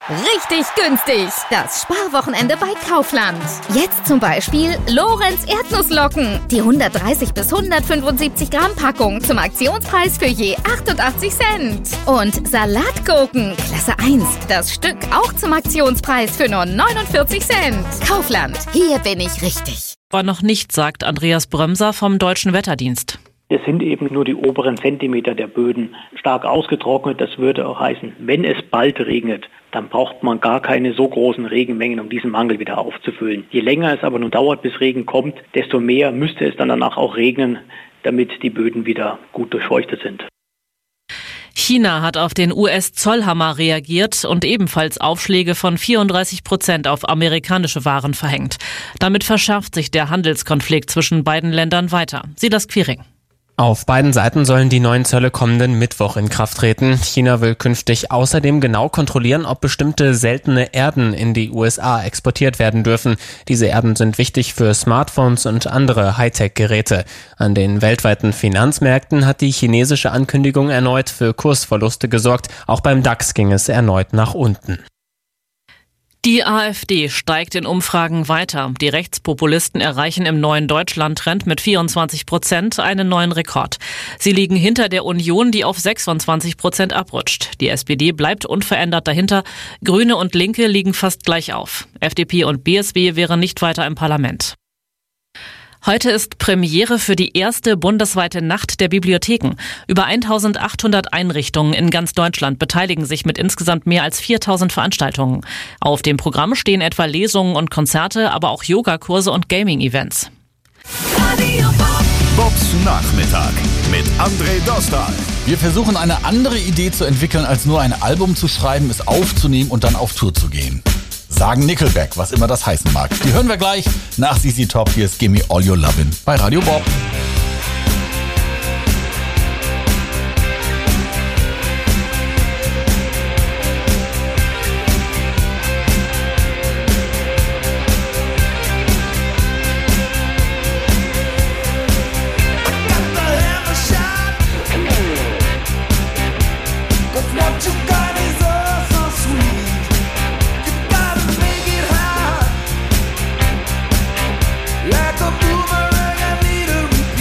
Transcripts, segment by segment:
Richtig günstig. Das Sparwochenende bei Kaufland. Jetzt zum Beispiel Lorenz Erdnusslocken. Die 130 bis 175 Gramm Packung zum Aktionspreis für je 88 Cent. Und Salatgurken, Klasse 1. Das Stück auch zum Aktionspreis für nur 49 Cent. Kaufland. Hier bin ich richtig. Aber noch nicht, sagt Andreas Brömser vom Deutschen Wetterdienst. Es sind eben nur die oberen Zentimeter der Böden stark ausgetrocknet. Das würde auch heißen, wenn es bald regnet, dann braucht man gar keine so großen Regenmengen, um diesen Mangel wieder aufzufüllen. Je länger es aber nun dauert, bis Regen kommt, desto mehr müsste es dann danach auch regnen, damit die Böden wieder gut durchfeuchtet sind. China hat auf den US-Zollhammer reagiert und ebenfalls Aufschläge von 34% auf amerikanische Waren verhängt. Damit verschärft sich der Handelskonflikt zwischen beiden Ländern weiter. Silas Quiring. Auf beiden Seiten sollen die neuen Zölle kommenden Mittwoch in Kraft treten. China will künftig außerdem genau kontrollieren, ob bestimmte seltene Erden in die USA exportiert werden dürfen. Diese Erden sind wichtig für Smartphones und andere Hightech-Geräte. An den weltweiten Finanzmärkten hat die chinesische Ankündigung erneut für Kursverluste gesorgt. Auch beim DAX ging es erneut nach unten. Die AfD steigt in Umfragen weiter. Die Rechtspopulisten erreichen im neuen Deutschland-Trend mit 24% einen neuen Rekord. Sie liegen hinter der Union, die auf 26% abrutscht. Die SPD bleibt unverändert dahinter. Grüne und Linke liegen fast gleich auf. FDP und BSW wären nicht weiter im Parlament. Heute ist Premiere für die erste bundesweite Nacht der Bibliotheken. Über 1800 Einrichtungen in ganz Deutschland beteiligen sich mit insgesamt mehr als 4000 Veranstaltungen. Auf dem Programm stehen etwa Lesungen und Konzerte, aber auch Yogakurse und Gaming-Events. Bobs Nachmittag mit André Dostal. Wir versuchen eine andere Idee zu entwickeln, als nur ein Album zu schreiben, es aufzunehmen und dann auf Tour zu gehen. Sagen Nickelback, was immer das heißen mag. Die hören wir gleich nach ZZ Top. Hier ist Gimme All Your Lovin' bei Radio Bob. Like a boomerang, I need a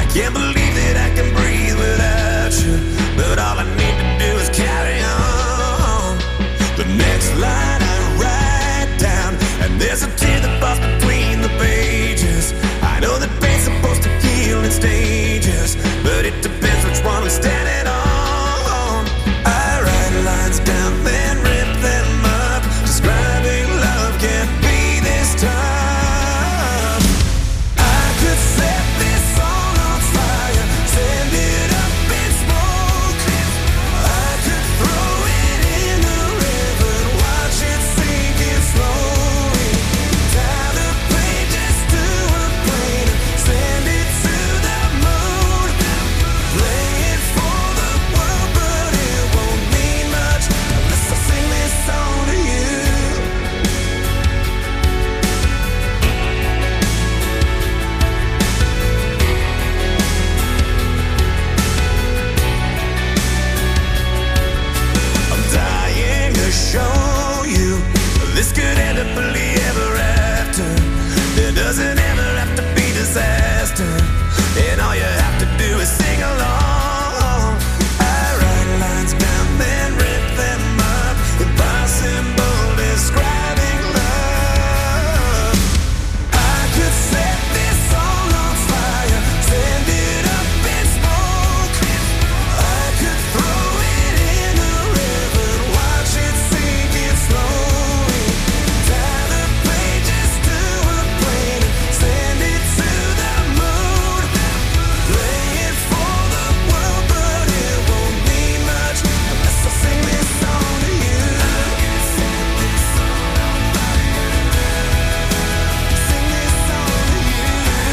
Can't believe that I can breathe without you, but all I need to do is carry on. The next line I write down, and there's a tear that falls between the pages. I know that pain's supposed to heal in stages, but it depends which one we're standing on. I write lines down, then rip them up. Describing love can't be this tough. I could set this song on fire, send it up in smoke. I could throw it in the river, watch it sinking slowly. Tie the pages to a plane, send it to the moon. Play it for the world, but it won't mean much unless I sing this song to you. I'm dying to show you this could end up happily ever after. There doesn't ever have to be disaster, and all you have to do is sing along. I write lines down, then rip them up. Impossible describing love. I could set this song on fire, send it up in smoke. I could throw it in the river, watch it sinking slowly. Tie the pages to a plane, send it to the moon. Play it for the world, but it won't mean much unless I sing this song to you. Sing this song to you.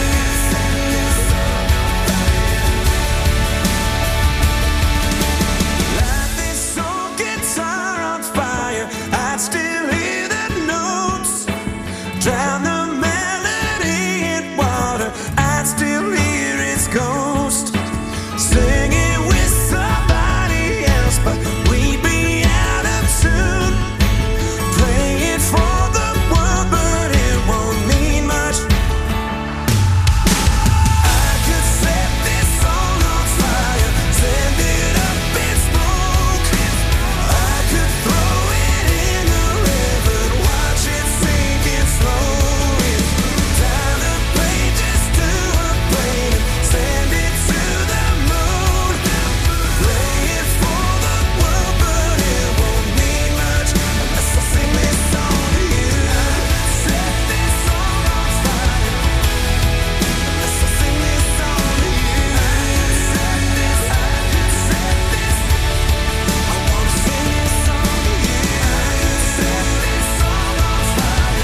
Light this old guitar on fire, I'd still hear the notes. Drown the melody in water, I'd still hear its ghost. Singing with somebody else, but we'd be out of tune. Play it for the world, but it won't mean much. I could set this song on fire, send it up in smoke. I could throw it in the river, watch it sinking slowly. Tie the pages to a plane, send it to the moon. Play it for the world, but it won't mean much unless I sing this song to you. Set this song on fire, unless I sing this song to you. Set this, I wanna sing this song to you. Set this song on fire,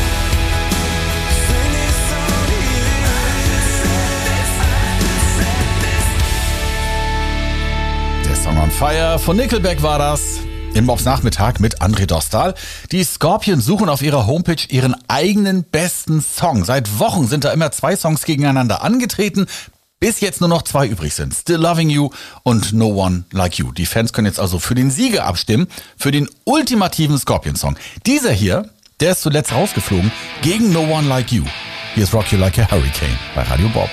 sing this song to you. Der Song on Fire von Nickelback war das. Im Bobs Nachmittag mit André Dostal. Die Scorpions suchen auf ihrer Homepage ihren eigenen besten Song. Seit Wochen sind da immer 2 Songs gegeneinander angetreten, bis jetzt nur noch 2 übrig sind. Still Loving You und No One Like You. Die Fans können jetzt also für den Sieger abstimmen, für den ultimativen Scorpion-Song. Dieser hier, der ist zuletzt rausgeflogen gegen No One Like You. Hier ist Rock You Like a Hurricane bei Radio Bob.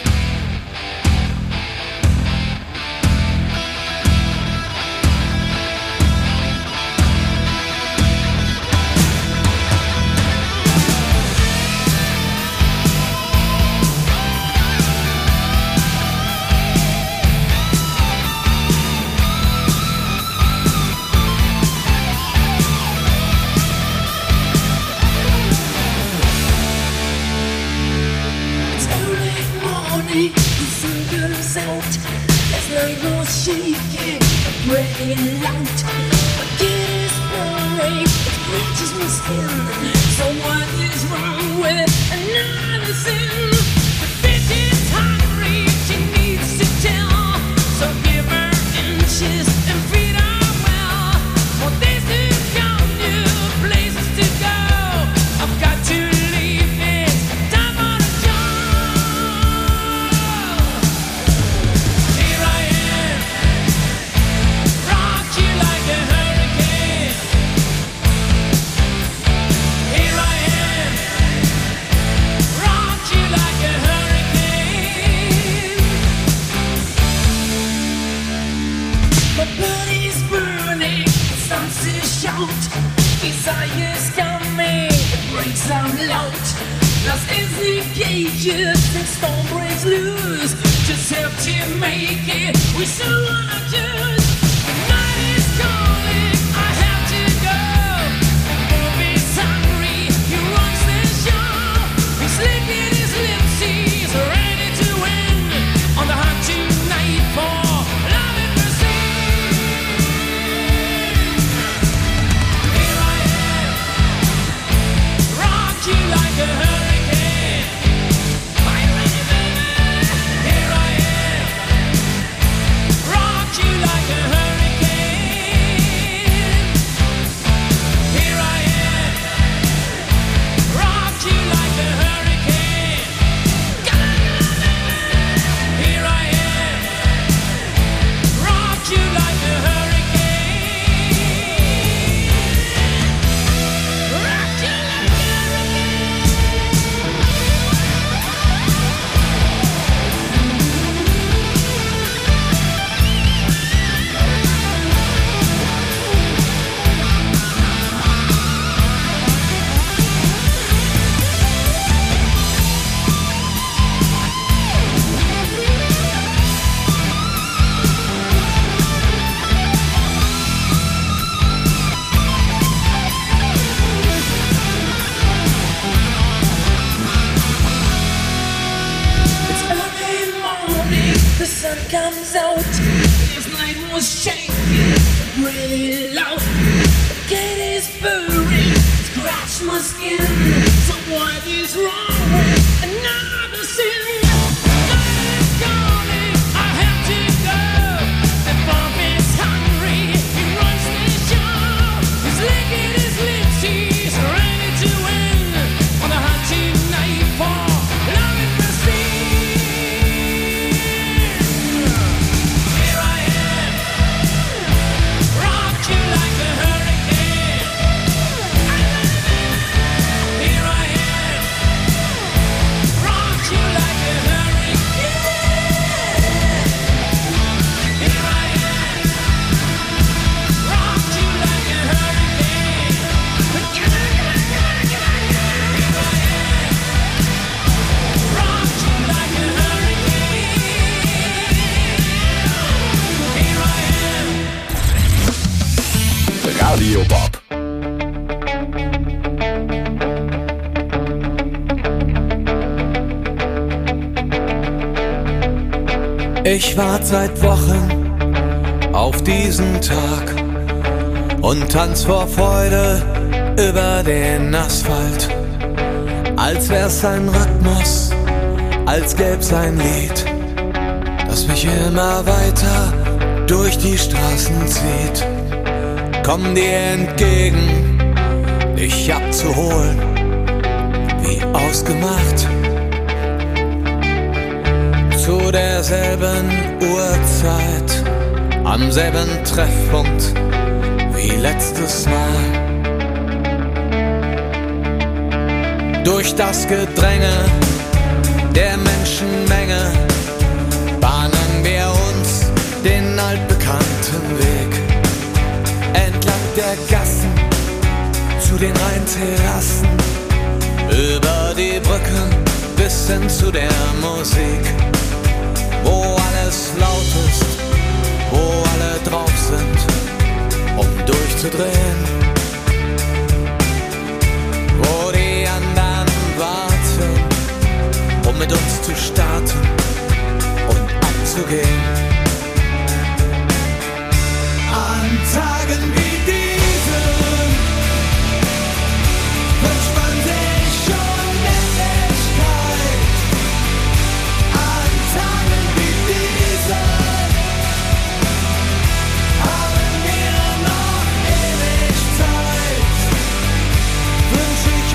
It's early morning, the sun goes out. There's no more shaking, breaking light. My kid is boring, it reaches my skin. So what is wrong with another sin? The bitch is hungry, she needs to tell. So give her inches and feed her well. For days to come, new places to go. I've got to leave it, time on a job. Here I am, rock you like a hurricane. fire's coming, it breaks out loud. Lost is the cages, the storm breaks loose. Just have to make it, we still wanna choose. The night is calling, I have to go. Bob is hungry, he runs the show. He's licking his lips, he's ready to win. On the hunt tonight for love and mercy. Here I am, rock you like a hurricane. Are you ready, baby? Here I am, rock you like a hurricane. Here I am, rock you like a hurricane. Here I am, rock you like a hurricane. Rock you like a It's early morning, the sun comes out. This night was shaking, really loud. The cat is purring, scratch my skin. So what is wrong with another sin? Night is calling, I have to go. The Bob is hungry, he runs the show. He's licking his lips, he's ready to win. On the hunt tonight for love and mercy. Here I am, rock you like a hurricane. Here I am, rock you like a hurricane. Here I am, rock you like a hurricane. Here I am, rock you like a hurricane. Here I am. Radio Bob. Ich wart seit Wochen auf diesen Tag und tanz vor Freude über den Asphalt. Als wär's ein Rhythmus, als gäb's ein Lied, das mich immer weiter durch die Straßen zieht. Komm dir entgegen, dich abzuholen, wie ausgemacht. Zu derselben Uhrzeit, am selben Treffpunkt wie letztes Mal. Durch das Gedränge der Menschenmenge bahnen wir uns den altbekannten Weg. Entlang der Gassen zu den Rheinterrassen, über die Brücken bis hin zu der Musik, wo alles laut ist, wo alle drauf sind, um durchzudrehen, wo die anderen warten, um mit uns zu starten und abzugehen. An Tagen wie diesen wünscht man sich schon Endlichkeit. An Tagen wie diesen haben wir noch ewig Zeit. Wünsch ich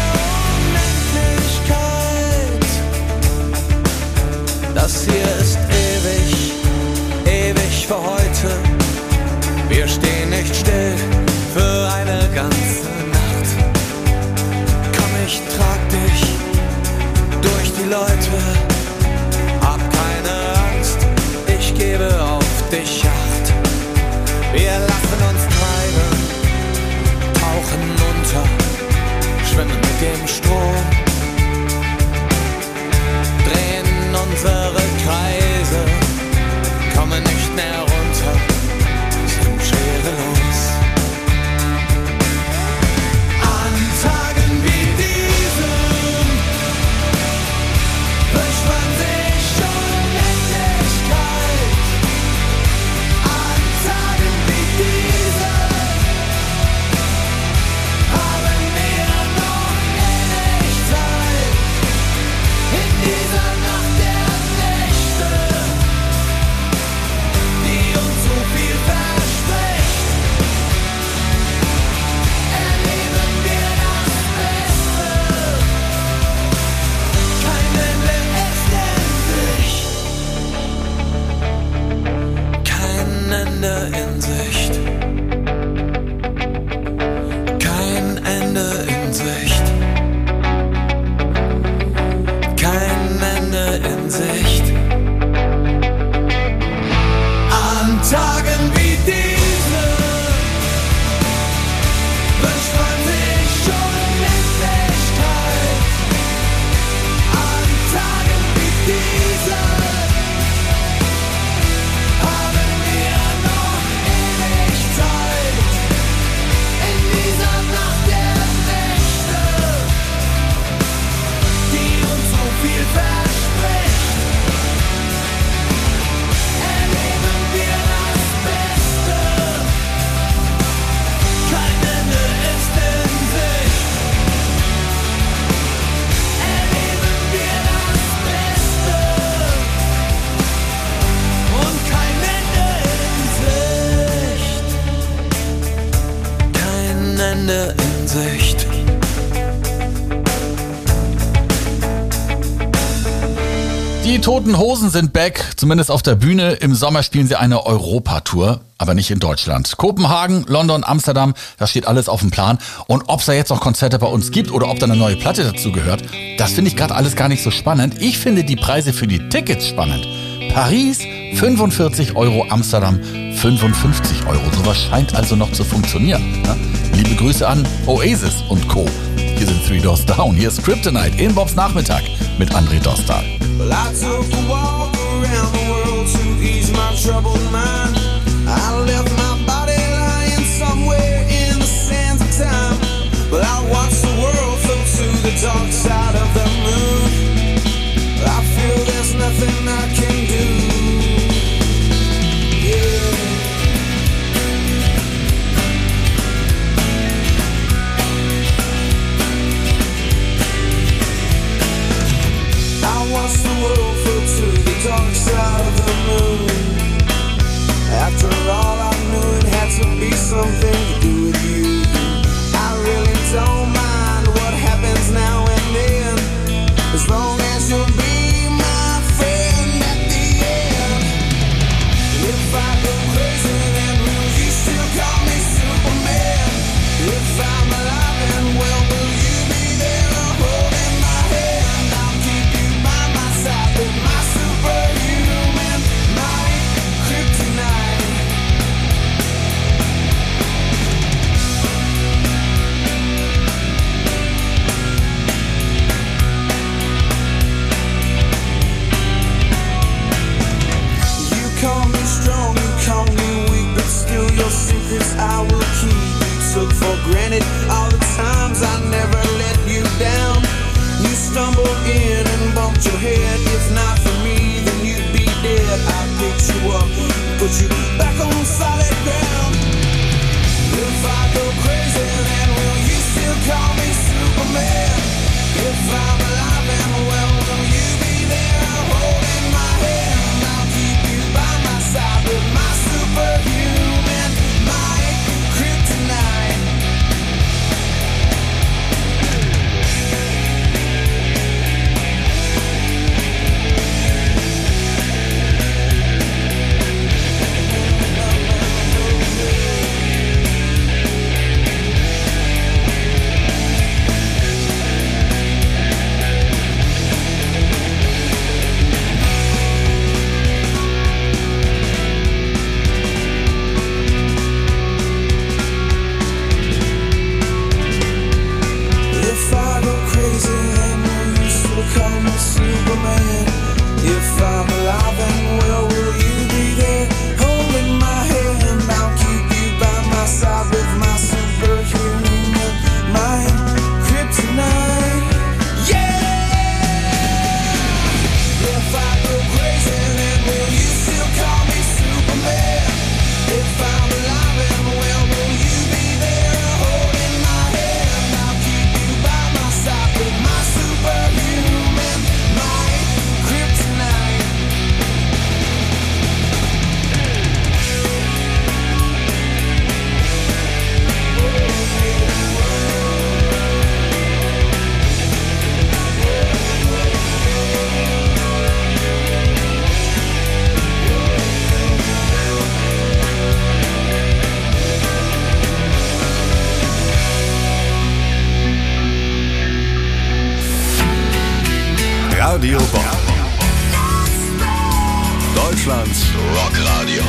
mir Unendlichkeit. Das hier ist ewig, ewig für heute. Wir stehen nicht still für eine ganze Nacht. Komm, ich trag dich durch die Leute. Hab keine Angst, ich gebe auf dich Acht. Wir lassen uns treiben, tauchen dem Strom, drehen unsere Kreise, kommen nicht mehr runter, sind schwerelos. An Tagen wie diesen wünscht man sich Unendlichkeit. An Tagen wie diesen haben wir noch ewig Zeit. In dieser Nacht der Nächte, die uns so viel verspricht, erleben wir das Beste. Kein Ende ist in Sicht. Kein Ende in Sicht. Kein Ende in Sicht. An Tagen wie diesen wünscht man sich Unendlichkeit. An Tagen wie diesen haben wir noch ewig Zeit. In dieser Nacht der Nächte, die uns so viel verspricht, erleben wir das Beste. Kein Ende ist in Sicht. Erleben wir das Beste. Und kein Ende in Sicht. Kein Ende in Sicht. Die Toten Hosen sind back, zumindest auf der Bühne. Im Sommer spielen sie eine Europatour, aber nicht in Deutschland. Kopenhagen, London, Amsterdam, das steht alles auf dem Plan. Und ob es da jetzt noch Konzerte bei uns gibt oder ob da eine neue Platte dazu gehört, das finde ich gerade alles gar nicht so spannend. Ich finde die Preise für die Tickets spannend. Paris 45 €, Amsterdam 55 €. Sowas scheint also noch zu funktionieren. Ne? Liebe Grüße an Oasis und Co. Hier sind Three Doors Down. Hier ist Kryptonite in Bobs Nachmittag mit André Dostal. Well, I took a walk around the world to ease my troubled mind. I left my body lying somewhere in the sands of time. Well, I watched the world float to the dark side of the moon. I feel there's nothing I can do. Yeah. I watched the world float to the dark side of the moon. After all, I knew it had to be something to do with you. I really don't mind what happens now and then, as long as you'll be my friend at the end. If I go crazy, then will you still call me Superman? If I'm alive and well, will you be there holding my hand? I'll keep you by my side with my superhuman might, kryptonite. You call me strong, you call me weak, but still your secrets I will keep. You took for granted all the times I never let you down. You stumbled in and bumped your head. If not for me, then you'd be dead. I picked you up, put you back on solid ground. If I go crazy, then will you still call me Superman? If I'm alive and well, will you be there holding my hand? I'll keep you by my side with my superhuman might, kryptonite. Radio Bob. Deutschlands Rockradio.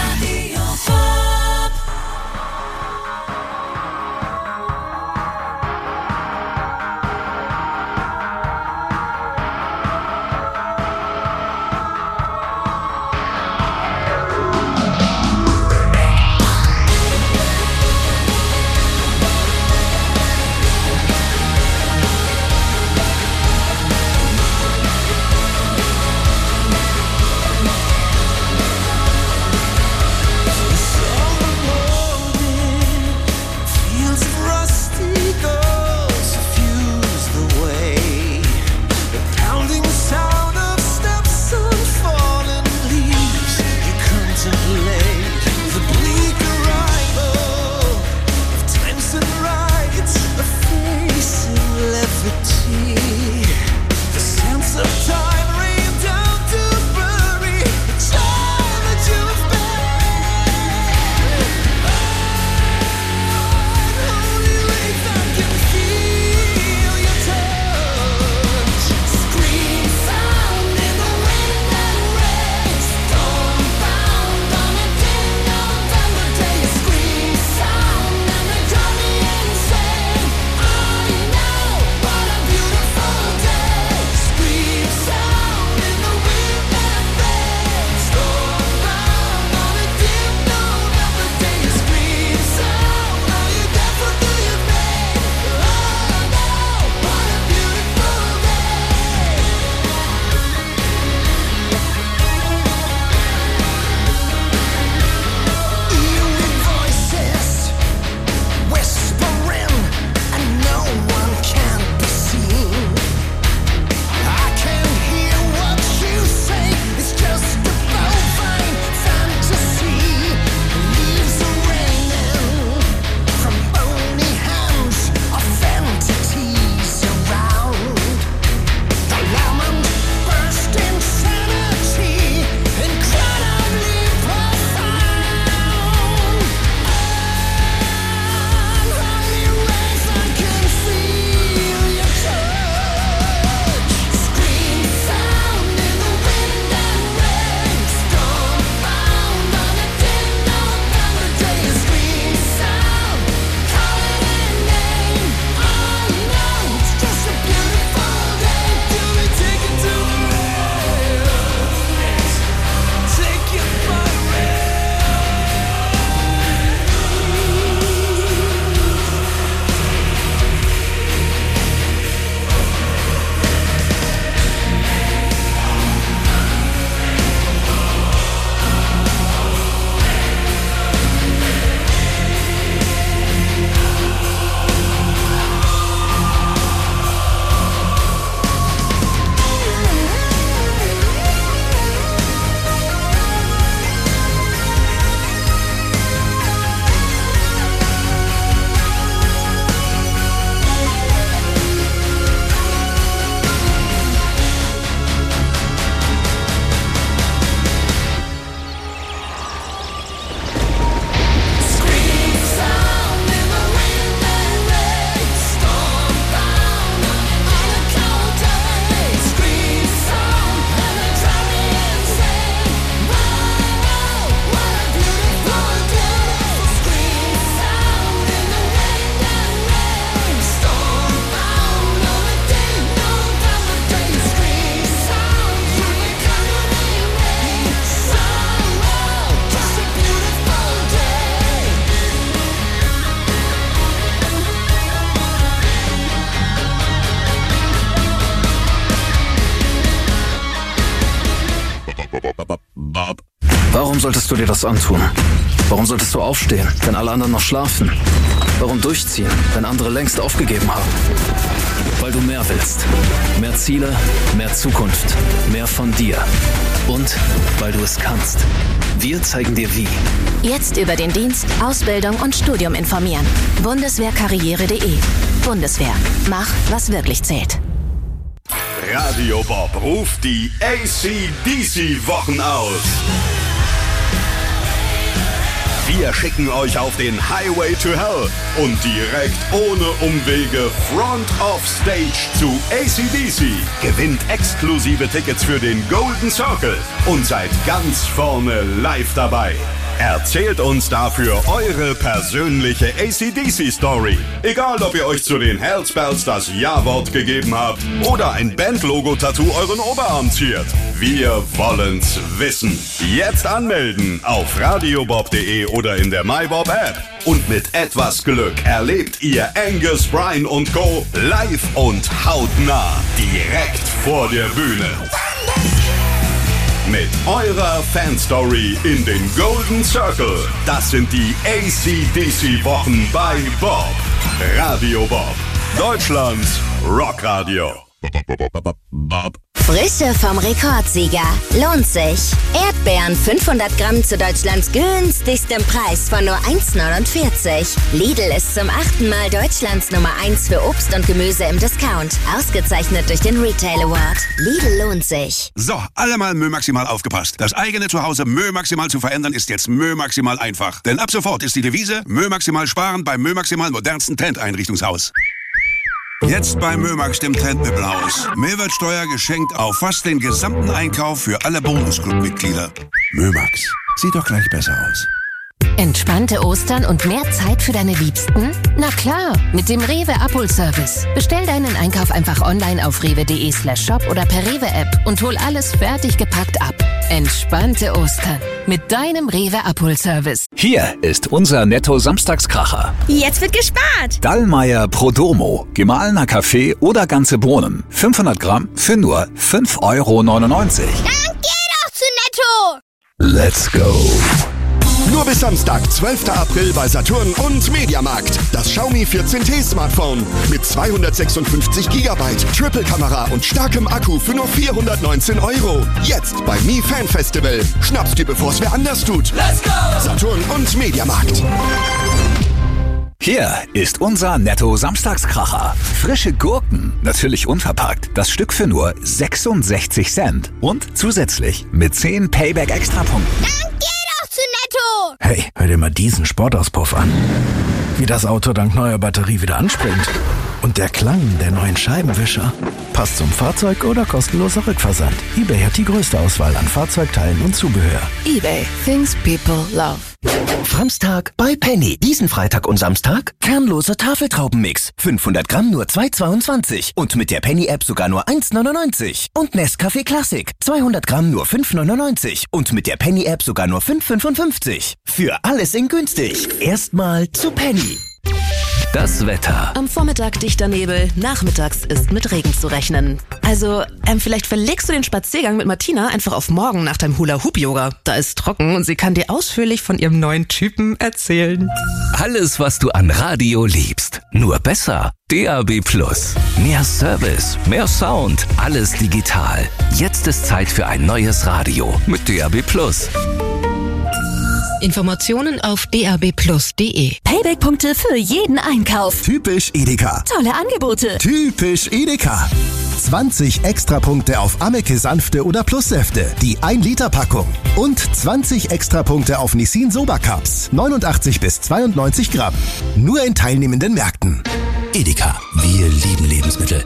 Warum solltest du dir das antun? Warum solltest du aufstehen, wenn alle anderen noch schlafen? Warum durchziehen, wenn andere längst aufgegeben haben? Weil du mehr willst. Mehr Ziele, mehr Zukunft, mehr von dir. Und weil du es kannst. Wir zeigen dir wie. Jetzt über den Dienst, Ausbildung und Studium informieren. Bundeswehrkarriere.de. Bundeswehr. Mach, was wirklich zählt. Radio Bob ruft die AC/DC-Wochen aus. Wir schicken euch auf den Highway to Hell und direkt ohne Umwege Front of Stage zu AC/DC. Gewinnt exklusive Tickets für den Golden Circle und seid ganz vorne live dabei. Erzählt uns dafür eure persönliche AC/DC-Story. Egal, ob ihr euch zu den Hellspells das Ja-Wort gegeben habt oder ein Band-Logo-Tattoo euren Oberarm ziert. Wir wollen's wissen. Jetzt anmelden auf radiobob.de oder in der MyBob-App. Und mit etwas Glück erlebt ihr Angus, Bryan und Co. live und hautnah direkt vor der Bühne. Mit eurer Fanstory in den Golden Circle. Das sind die AC/DC-Wochen bei Bob. Radio Bob. Deutschlands Rockradio. Frische vom Rekordsieger. Lohnt sich. Erdbeeren 500 Gramm zu Deutschlands günstigstem Preis von nur 1,49. Lidl ist zum 8. Mal Deutschlands Nummer 1 für Obst und Gemüse im Discount. Ausgezeichnet durch den Retail Award. Lidl lohnt sich. So, alle mal Mö Maximal aufgepasst. Das eigene Zuhause Mö Maximal zu verändern ist jetzt Mö Maximal einfach. Denn ab sofort ist die Devise Mö Maximal sparen beim Mö Maximal modernsten Trendeinrichtungshaus. Jetzt bei Mömax, dem Trendmöbelhaus. Mehrwertsteuer geschenkt auf fast den gesamten Einkauf für alle Bonusclub-Mitglieder. Mömax, sieht doch gleich besser aus. Entspannte Ostern und mehr Zeit für deine Liebsten? Na klar, mit dem Rewe Abholservice. Bestell deinen Einkauf einfach online auf rewe.de/shop oder per Rewe-App und hol alles fertig gepackt ab. Entspannte Ostern mit deinem Rewe Abholservice. Hier ist unser Netto-Samstagskracher. Jetzt wird gespart. Dallmayr Prodomo. Gemahlener Kaffee oder ganze Bohnen. 500 Gramm für nur 5,99 €. Dann geh doch zu Netto. Let's go. Nur bis Samstag, 12. April bei Saturn und Mediamarkt. Das Xiaomi 14T Smartphone mit 256 GB, Triple-Kamera und starkem Akku für nur 419 €. Jetzt bei Mi Fan Festival. Schnapp's dir, bevor's wer anders tut. Let's go! Saturn und Mediamarkt. Hier ist unser Netto-Samstagskracher. Frische Gurken, natürlich unverpackt. Das Stück für nur 66 Cent. Und zusätzlich mit 10 Payback-Extrapunkten. Dann geh doch zu Netto. Hey, hör dir mal diesen Sportauspuff an. Wie das Auto dank neuer Batterie wieder anspringt. Und der Klang der neuen Scheibenwischer. Passt zum Fahrzeug oder kostenloser Rückversand. eBay hat die größte Auswahl an Fahrzeugteilen und Zubehör. eBay. Things people love. Samstag bei Penny. Diesen Freitag und Samstag kernloser Tafeltraubenmix. 500 Gramm nur 2,22. Und mit der Penny-App sogar nur 1,99. Und Nescafé Classic. 200 Gramm nur 5,99. Und mit der Penny-App sogar nur 5,55. Für alles in günstig. Erstmal zu Penny. Das Wetter. Am Vormittag dichter Nebel, nachmittags ist mit Regen zu rechnen. Also, vielleicht verlegst du den Spaziergang mit Martina einfach auf morgen nach deinem Hula-Hoop-Yoga. Da ist trocken und sie kann dir ausführlich von ihrem neuen Typen erzählen. Alles, was du an Radio liebst. Nur besser. DAB+. Mehr Service, mehr Sound, alles digital. Jetzt ist Zeit für ein neues Radio mit DAB+. Informationen auf dabplus.de. Payback-Punkte für jeden Einkauf. Typisch Edeka. Tolle Angebote. Typisch Edeka. 20 Extrapunkte auf Ameke Sanfte oder Plussäfte, die 1-Liter-Packung. Und 20 Extrapunkte auf Nissin Soba Cups, 89 bis 92 Gramm. Nur in teilnehmenden Märkten. Edeka, wir lieben Lebensmittel.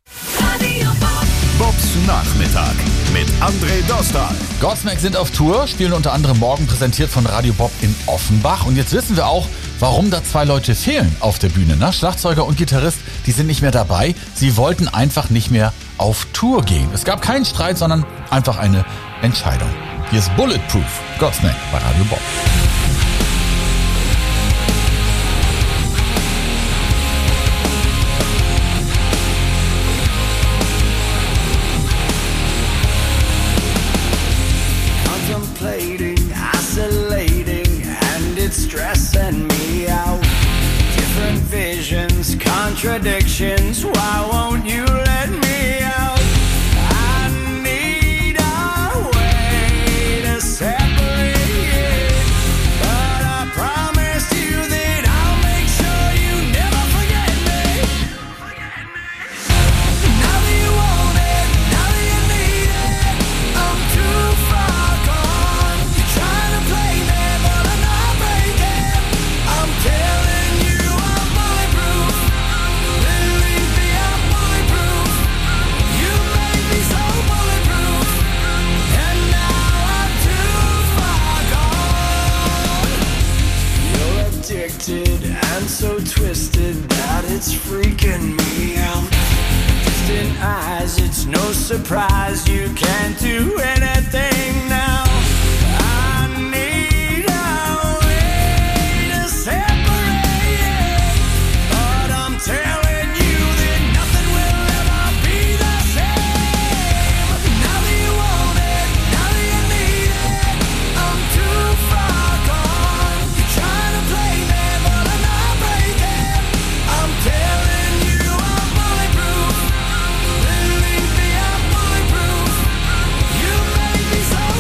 Bobs Nachmittag mit André Dostal. Godsmack sind auf Tour, spielen unter anderem morgen, präsentiert von Radio Bob in Offenbach. Und jetzt wissen wir auch, warum da 2 Leute fehlen auf der Bühne. Ne? Schlagzeuger und Gitarrist, die sind nicht mehr dabei. Sie wollten einfach nicht mehr auf Tour gehen. Es gab keinen Streit, sondern einfach eine Entscheidung. Hier ist Bulletproof, Godsmack bei Radio Bob. Stressing me out. Different visions, contradictions. Why won't you let me out? I need a way to separate. But I promised you that I'll make sure you never forget me. Now that you want it, now that you need it, I'm too far gone. You're trying to play me, but I'm not breaking. freaking me out. Distant eyes, it's no surprise you can't do anything now. I need a way to separate, but I'm telling you that nothing will ever be the same. Now that you want it, now that you need it, I'm too far gone. You're trying to play me, but I'm not breaking. I'm telling you I'm bulletproof. Believe me, I'm bulletproof. You make me so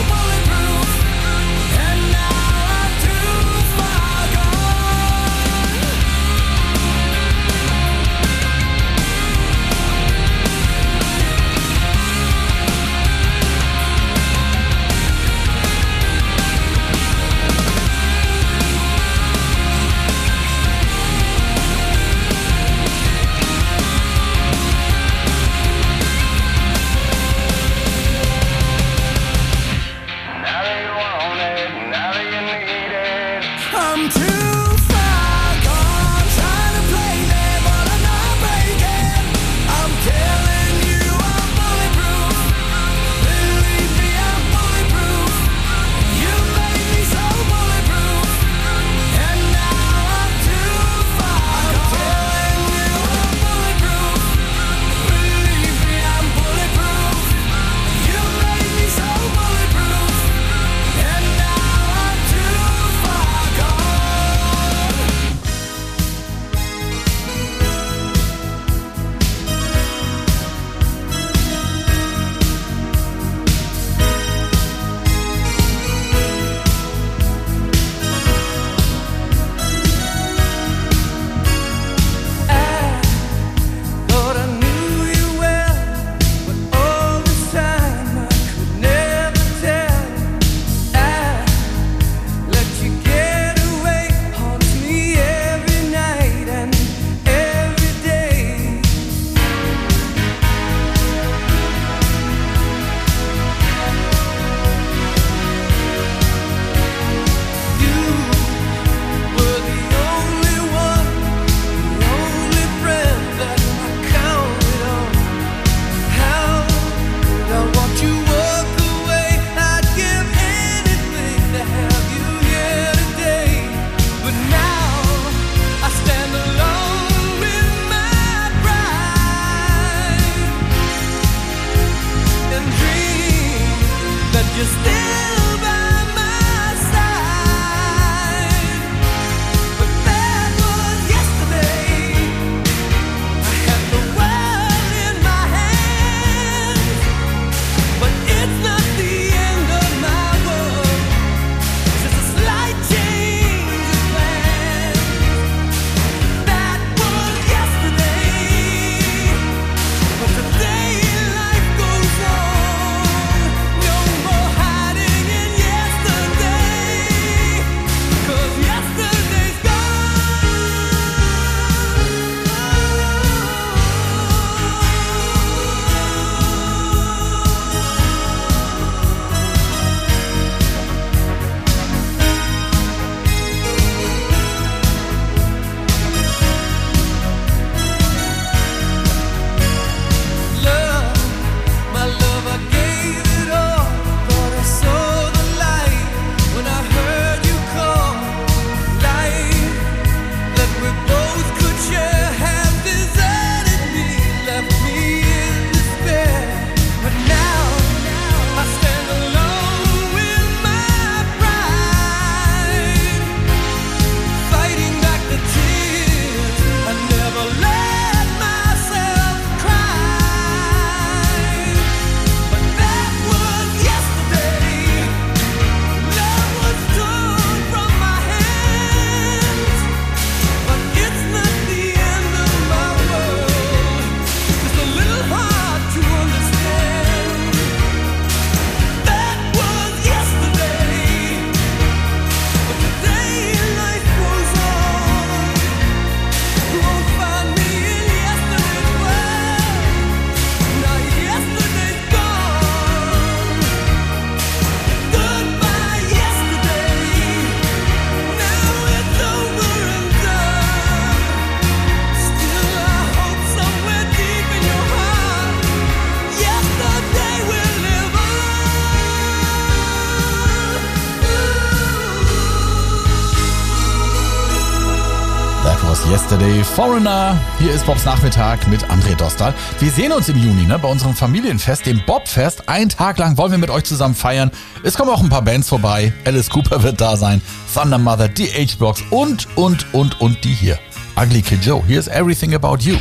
Yesterday Foreigner. Hier ist Bobs Nachmittag mit André Dostal. Wir sehen uns im Juni, bei unserem Familienfest, dem Bobfest. Einen Tag lang wollen wir mit euch zusammen feiern. Es kommen auch ein paar Bands vorbei. Alice Cooper wird da sein, Thunder Mother, die H-Blocks und die hier. Ugly Kid Joe. Here's Everything About You.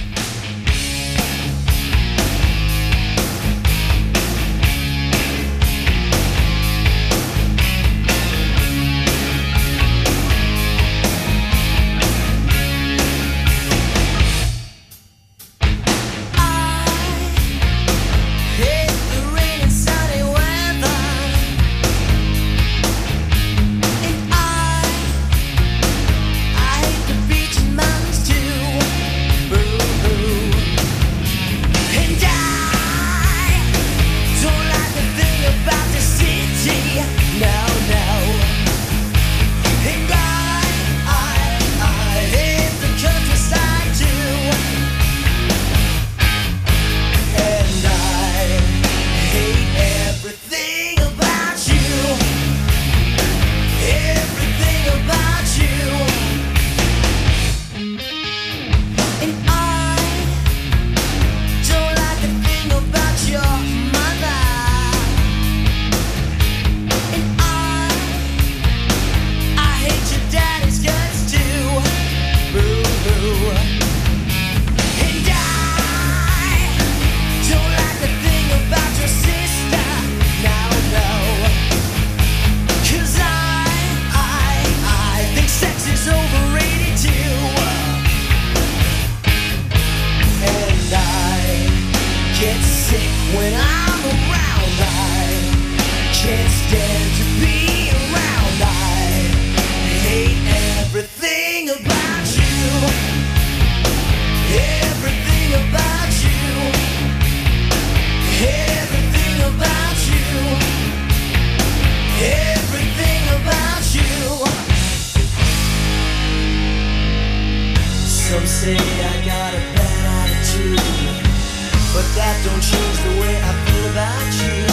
Some say I got a bad attitude, but that don't change the way I feel about you.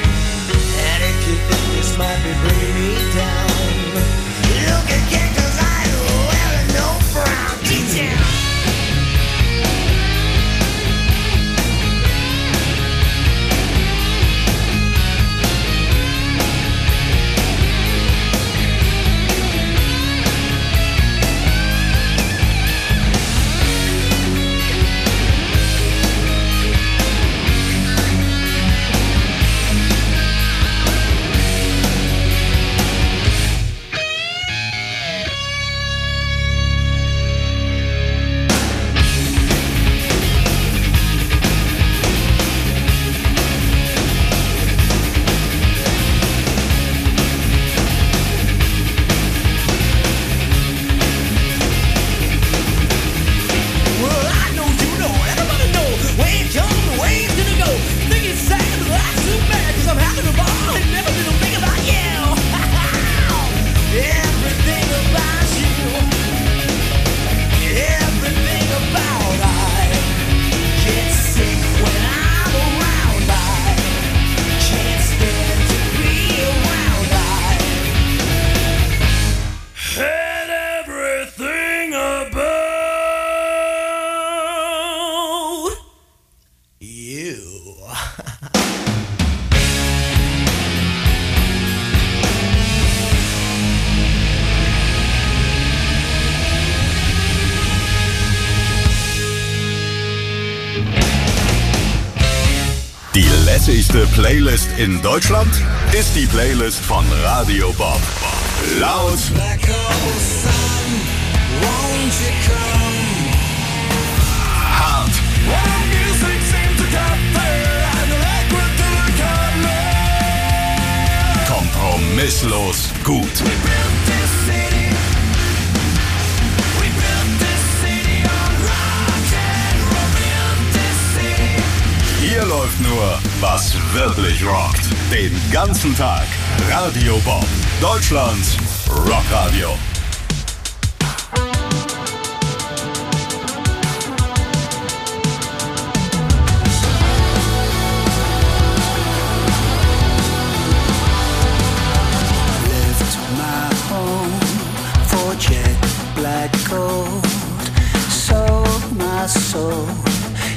And if you think this might be bringing me down, look again, 'cause I wear no brown detail. Die lässigste Playlist in Deutschland ist die Playlist von Radio Bob. Laut, hart, kompromisslos gut. Hier läuft nur, was wirklich rockt. Den ganzen Tag. Radio Bob. Deutschlands Rockradio. Left my home for jet black gold.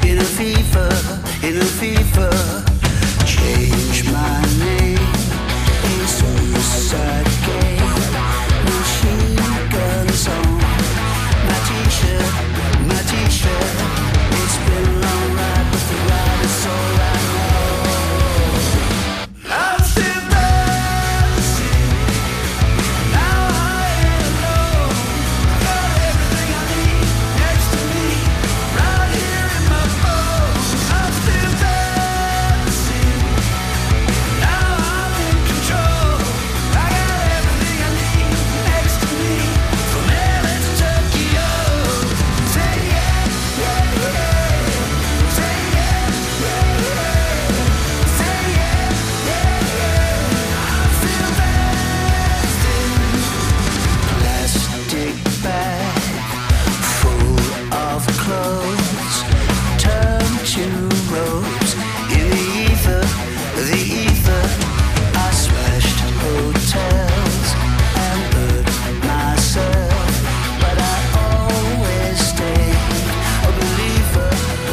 in a fever. Change my name, a suicide game. Machine guns on my t-shirt. It's been a long ride, but the ride is all I know. I'm still dancing, now I ain't alone. I got everything I need next to me, right here in my bones. I'm still dancing, now I'm in control. I got everything I need next to me, from LA to Tokyo. Say yeah, yeah, yeah. Say yeah, yeah, yeah. Say yeah, yeah, yeah. I'm still dancing. Plastic bag full of clothes, turn to ropes in the ether. I smashed hotels and hurt myself, but I always stayed a believer.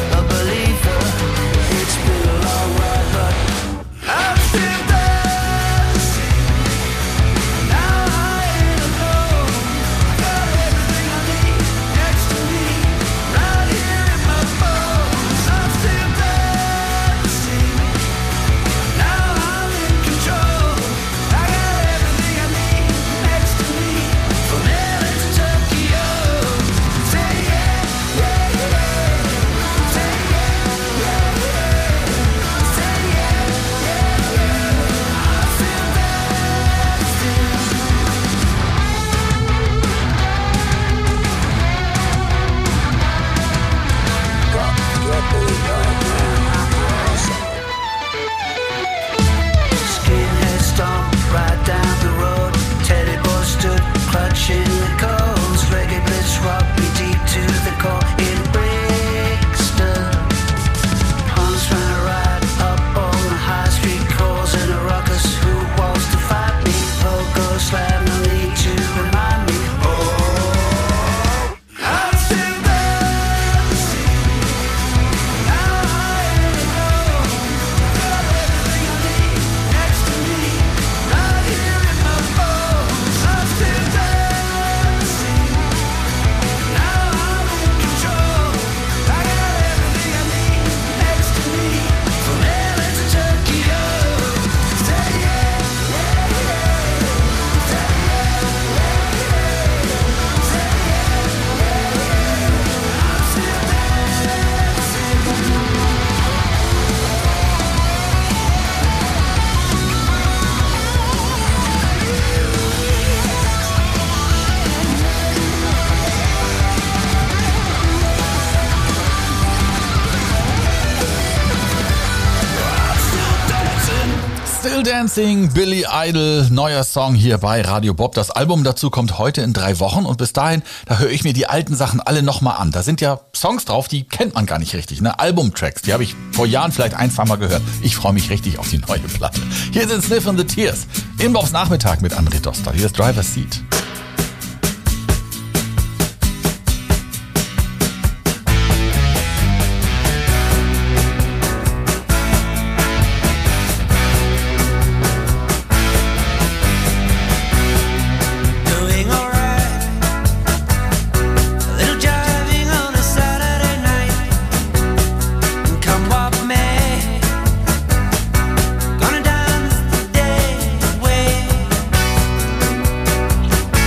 It's been a long ride, but I'm still dancing. Now I ain't alone. I got everything I need next to me, right here in my bones. I'm still dancing. Now I'm in control. I got everything I need next to me, from LA to Tokyo. Say yeah, yeah, yeah. Say yeah, yeah, yeah. Say yeah, yeah, yeah. I'm still dancing. Skinhead stomped right down the road. Teddy boy stood clutching the coals. Reggae blitz rocked me deep to the core in Brixton. Punks ran right up on the high street, causing a ruckus. Who wants to fight me? Pogo slam, no need to remind me. Oh, I'm still dancing. Now I ain't alone. Got everything I need next to me, right here in my bones. I'm still dancing. Now I'm in control. I got everything I need next to me, from LA to Tokyo. Say yeah, yeah, yeah. Say yeah, yeah, yeah. Say yeah, yeah, yeah. I'm still dancing. Still Dancing, Billy Idol, neuer Song hier bei Radio Bob. Das Album dazu kommt heute in 3 Wochen und bis dahin, da höre ich mir die alten Sachen alle nochmal an. Da sind ja Songs drauf, die kennt man gar nicht richtig, ne? Albumtracks, die habe ich vor Jahren vielleicht 1-2 Mal gehört. Ich freue mich richtig auf die neue Platte. Hier sind Sniff and the Tears. In Bobs Nachmittag mit André Doster. Hier ist Driver's Seat. Doing alright. A little driving on a Saturday night. Come walk me. Gonna dance the day away.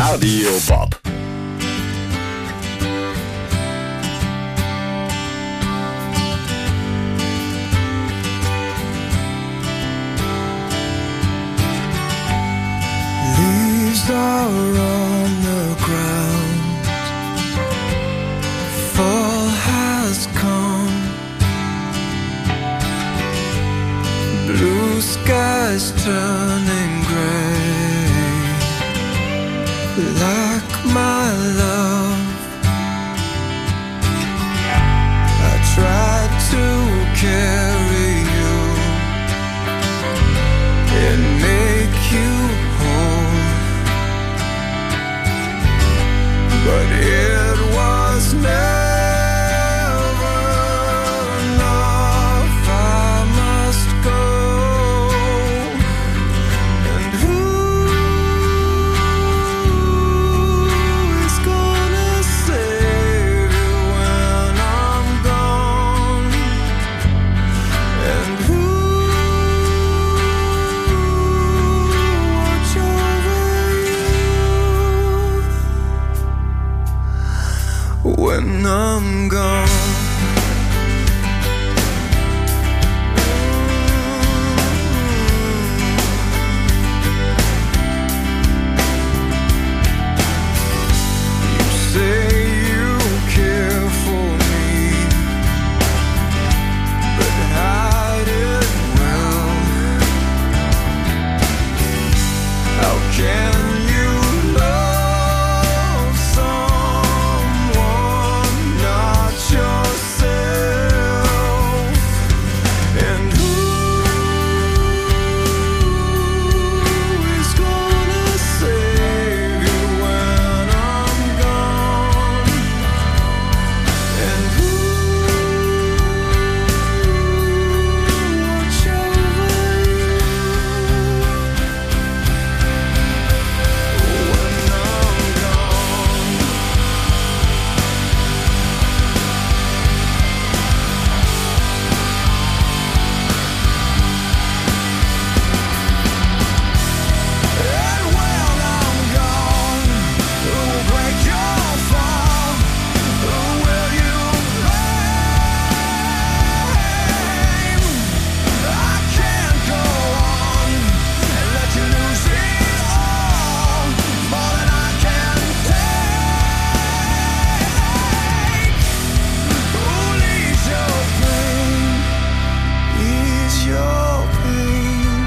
Radio Bob. Leaves are on the ground. Fall has come. Blue skies turning gray. Like my love, I tried to carry you and make you whole, but it was never enough. I must go. And who is gonna save you when I'm gone? And who watch over you when I'm gone? Say you care for me, but hide it well. How can you love someone not yourself? And who is gonna save you when I'm gone? And who watch over you when I'm gone? And when I'm gone, who will break your fall? Who will you blame? I can't go on and let you lose it all, more than I can take. Who leaves your pain? Ease your pain.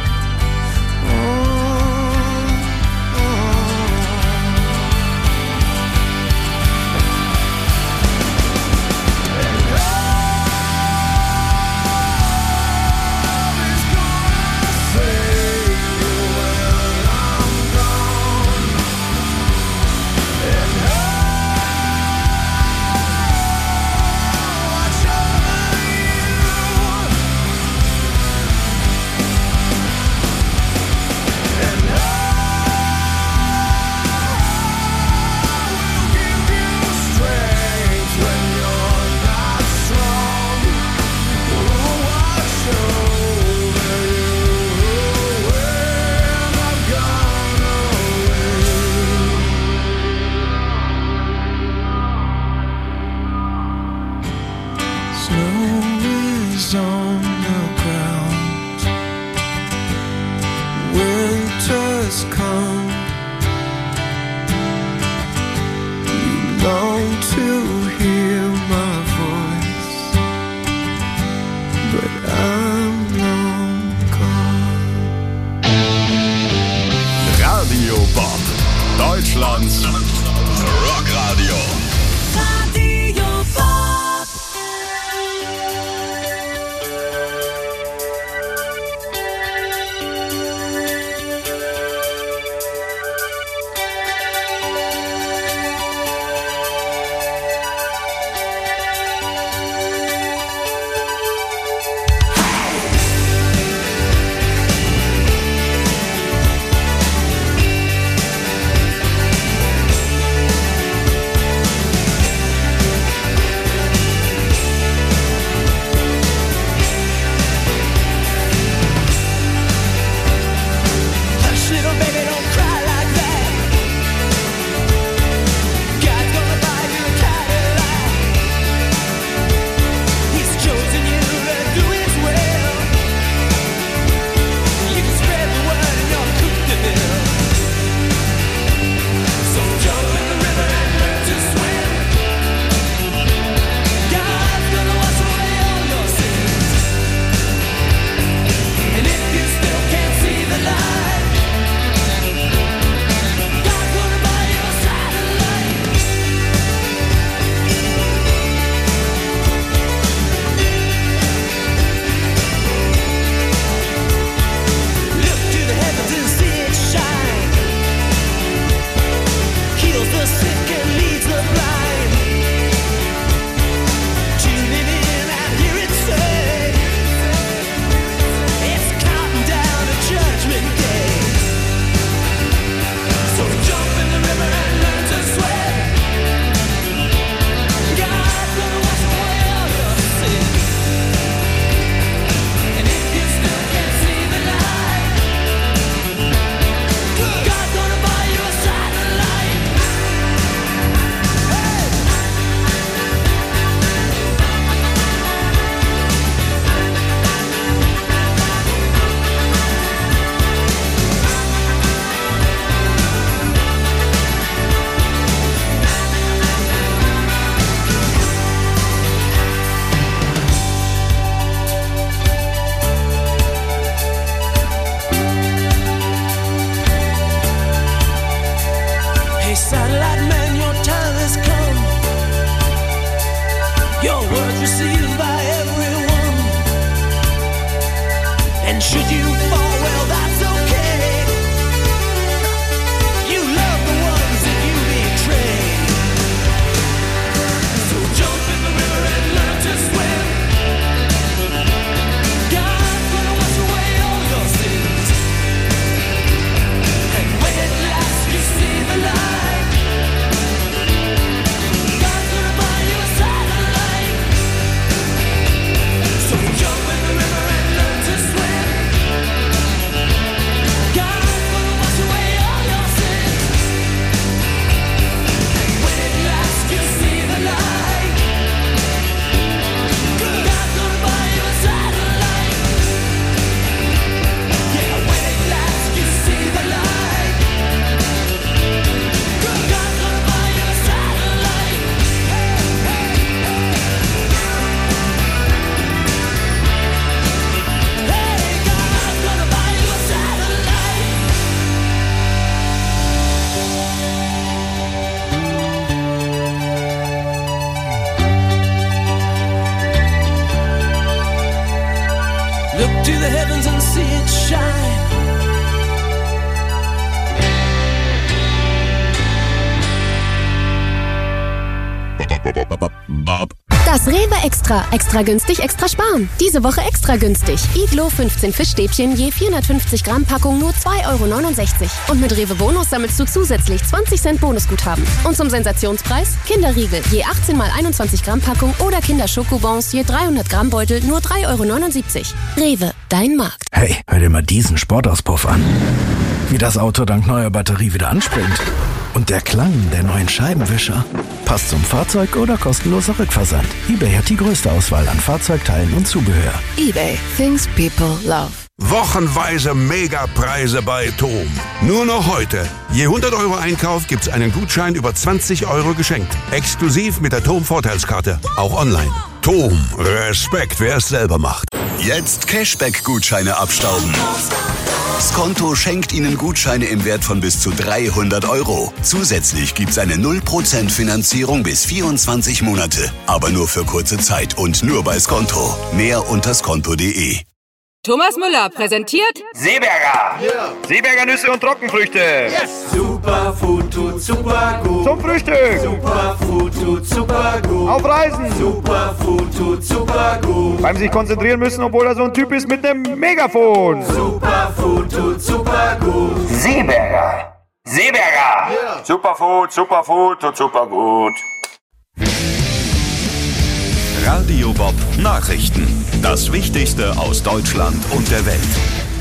Snow is on the ground. Winter's come. You long to hear my voice, but I'm long gone. Radio Bob. Deutschlands Rockradio. Radio Bob. light man, your time has come. Your words received by everyone. And should you fall, well, that's okay. You love the ones that you betray. So jump in the river and learn to swim. God's gonna wash away all your sins. And when at last you see the light, God's gonna buy you a satellite. So jump in the river and learn to swim. God's gonna wash away all your sins. And when at last you see the light, God's gonna buy you a satellite. Yeah, when at last you see the light, God's gonna buy you a satellite. Hey, God's gonna buy you a satellite. Look to the heavens and see it shine. Das Rewe Extra. Extra günstig, extra sparen. Diese Woche extra günstig. Iglo 15 Fischstäbchen je 450 Gramm Packung nur 2,69 €. Und mit Rewe Bonus sammelst du zusätzlich 20 Cent Bonusguthaben. Und zum Sensationspreis Kinderriegel je 18 mal 21 Gramm Packung oder Kinderschokobons je 300 Gramm Beutel nur 3,79 €. Rewe, dein Markt. Hey, hör dir mal diesen Sportauspuff an. Wie das Auto dank neuer Batterie wieder anspringt. Und der Klang der neuen Scheibenwischer. Passt zum Fahrzeug oder kostenloser Rückversand. eBay hat die größte Auswahl an Fahrzeugteilen und Zubehör. eBay. Things people love. Wochenweise Megapreise bei TOM. Nur noch heute. Je 100 € Einkauf gibt's einen Gutschein über 20 € geschenkt. Exklusiv mit der TOM Vorteilskarte. Auch online. TOM. Respekt, wer es selber macht. Jetzt Cashback-Gutscheine abstauben. Skonto schenkt Ihnen Gutscheine im Wert von bis zu 300 €. Zusätzlich gibt's eine 0% Finanzierung bis 24 Monate. Aber nur für kurze Zeit und nur bei Skonto. Mehr unter skonto.de. Thomas Müller präsentiert Seeberger. Yeah. Seeberger Nüsse und Trockenfrüchte. Yes. Superfood tut super gut. Zum Frühstück. Superfood tut super gut. Auf Reisen. Superfood tut super gut. Beim sich konzentrieren müssen, obwohl er so ein Typ ist mit einem Megafon. Superfood tut super gut. Seeberger. Seeberger. Yeah. Superfood tut super gut. Radio Bob Nachrichten. Das Wichtigste aus Deutschland und der Welt.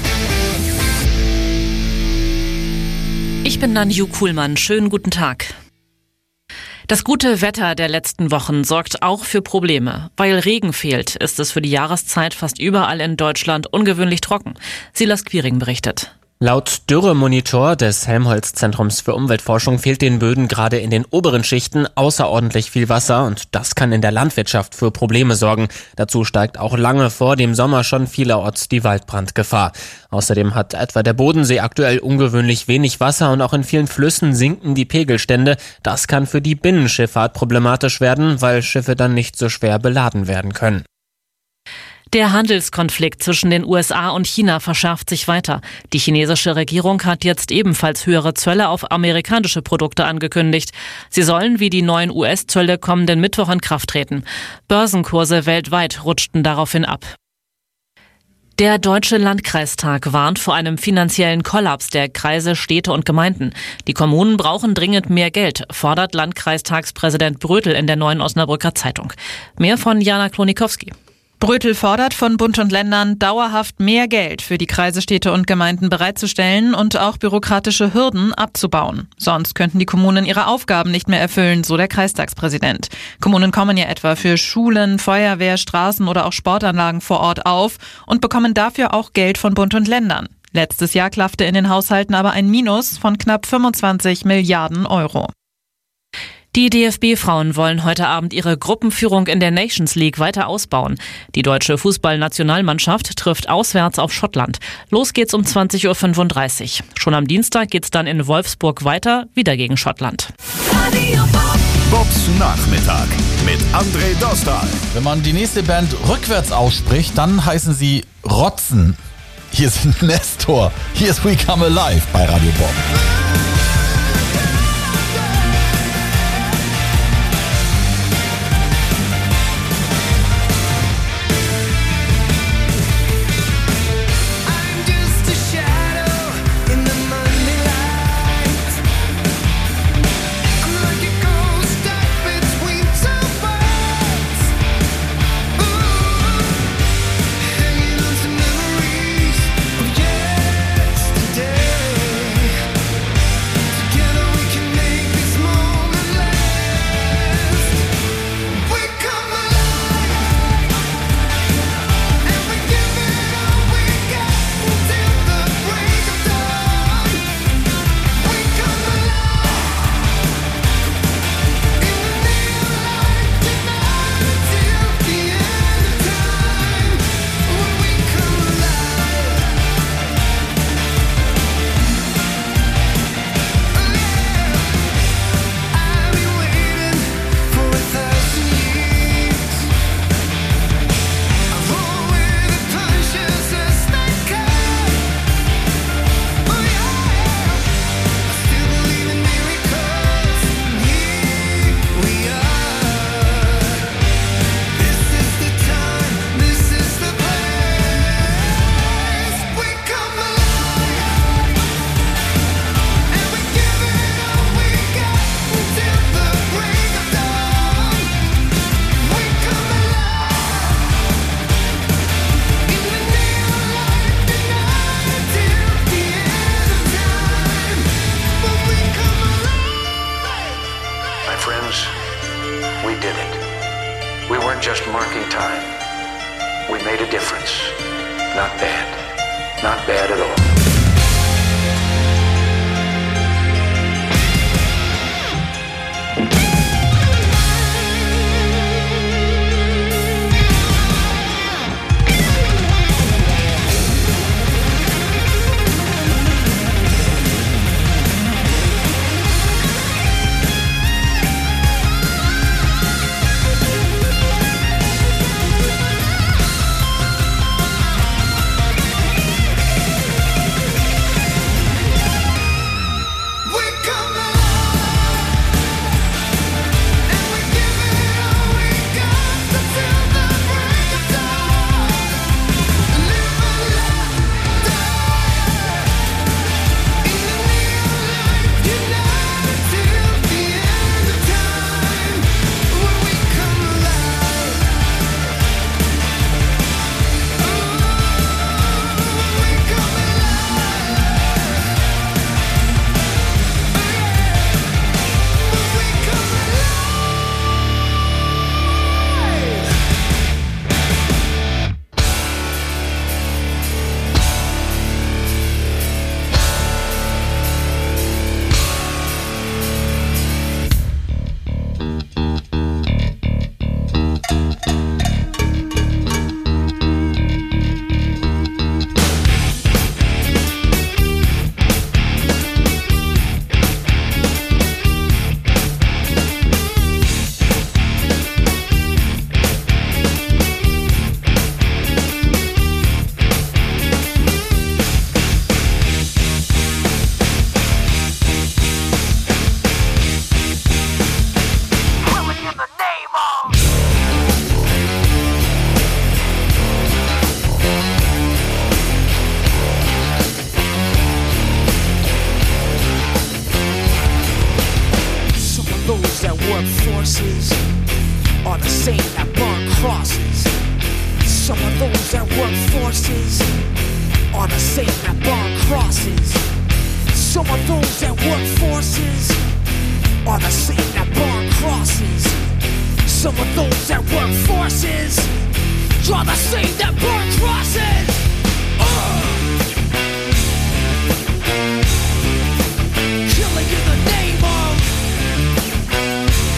Ich bin Nanju Kuhlmann. Schönen guten Tag. Das gute Wetter der letzten Wochen sorgt auch für Probleme. Weil Regen fehlt, ist es für die Jahreszeit fast überall in Deutschland ungewöhnlich trocken. Silas Quiring berichtet. Laut Dürremonitor des Helmholtz-Zentrums für Umweltforschung fehlt den Böden gerade in den oberen Schichten außerordentlich viel Wasser und das kann in der Landwirtschaft für Probleme sorgen. Dazu steigt auch lange vor dem Sommer schon vielerorts die Waldbrandgefahr. Außerdem hat etwa der Bodensee aktuell ungewöhnlich wenig Wasser und auch in vielen Flüssen sinken die Pegelstände. Das kann für die Binnenschifffahrt problematisch werden, weil Schiffe dann nicht so schwer beladen werden können. Der Handelskonflikt zwischen den USA und China verschärft sich weiter. Die chinesische Regierung hat jetzt ebenfalls höhere Zölle auf amerikanische Produkte angekündigt. Sie sollen wie die neuen US-Zölle kommenden Mittwoch in Kraft treten. Börsenkurse weltweit rutschten daraufhin ab. Der Deutsche Landkreistag warnt vor einem finanziellen Kollaps der Kreise, Städte und Gemeinden. Die Kommunen brauchen dringend mehr Geld, fordert Landkreistagspräsident Brötel in der Neuen Osnabrücker Zeitung. Mehr von Jana Klonikowski. Brötel fordert von Bund und Ländern, dauerhaft mehr Geld für die Kreise, Städte und Gemeinden bereitzustellen und auch bürokratische Hürden abzubauen. Sonst könnten die Kommunen ihre Aufgaben nicht mehr erfüllen, so der Kreistagspräsident. Kommunen kommen ja etwa für Schulen, Feuerwehr, Straßen oder auch Sportanlagen vor Ort auf und bekommen dafür auch Geld von Bund und Ländern. Letztes Jahr klaffte in den Haushalten aber ein Minus von knapp 25 Milliarden Euro. Die DFB-Frauen wollen heute Abend ihre Gruppenführung in der Nations League weiter ausbauen. Die deutsche Fußballnationalmannschaft trifft auswärts auf Schottland. Los geht's um 20:35 Uhr. Schon am Dienstag geht's dann in Wolfsburg weiter, wieder gegen Schottland. Bobs Nachmittag mit André Dostal. Wenn man die nächste Band rückwärts ausspricht, dann heißen sie Rotzen. Hier ist Nestor. Hier ist We Come Alive bei Radio Bob. Just marking time. We made a difference. Not bad. Not bad at all. forces are the same that burn crosses. Some of those that work forces are the same that burn crosses. Some of those that work forces are the same that burn crosses. Some of those that work forces are the same that burn crosses. Killing in the name of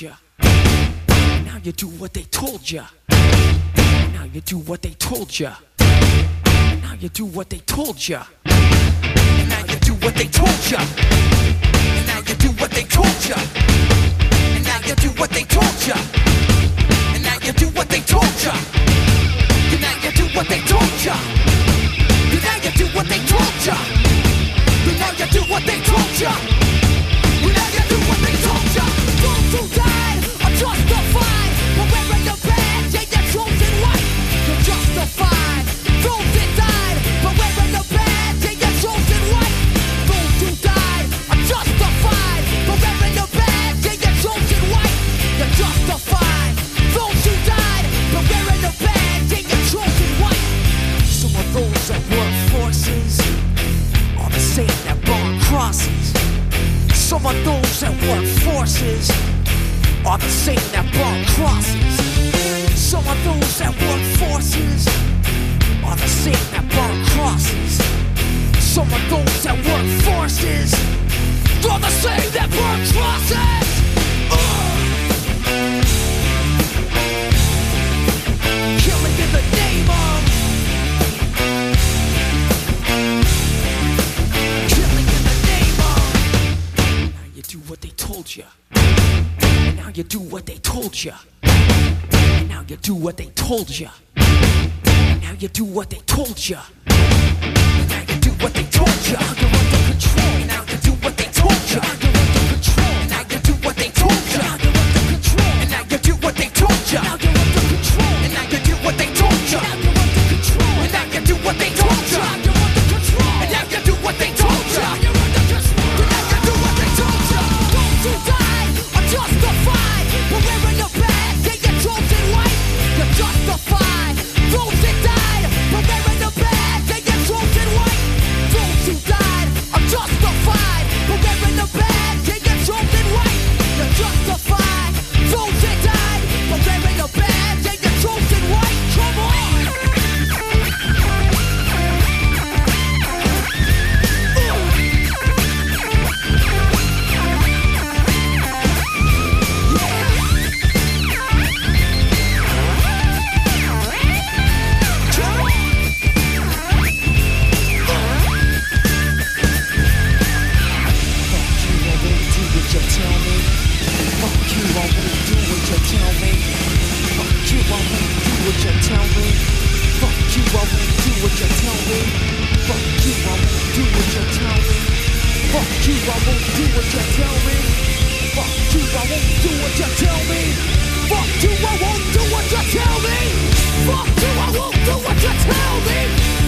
ya. And now you do what they told ya. And now you do what they told ya. And now you do what they told ya. And now you do what they told ya. And now you do what they told ya. And now you do what they told ya. And now you do what they told ya. And now you do what they told ya. And now you do what they told ya. And now you do what they told ya. And now you do what they told ya. Those who died are justified for wearing the badge and your chosen white. You're justified. Those that died for wearing the badge and your chosen white. Those who died are justified for wearing the badge and your chosen white. You're justified. Those who died for wearing the badge and your chosen white. Some of those that work forces are the same that burn crosses. Some of those that work forces are the same that burn crosses. Some of those that work forces are the same that burn crosses. Some of those that work forces are the same that burn crosses. Killing in the name of. Killing in the name of. Now you do what they told ya. And now you do what they told ya. And now you do what they told ya. And now you do what they told ya. And now you do what they told ya. You're under control. And now you do what they told ya. You're under control. And now you do what they told ya. You're under control. And now you do what they told ya. Now you're under control. And now you do what they told ya. Now you're under control. And now you do what they told ya. You're under control. And now you do what they told ya. You're under control. And now you do what they told ya. Those who died are justified for wearing the badge and your chosen white. You're justified. Those that died for wearing the badge and your chosen white. Those who died are justified for wearing the badge and your chosen white. You're justified. Those that died for wearing the badge and your chosen white. Come on. Fuck you, I won't do what you tell me.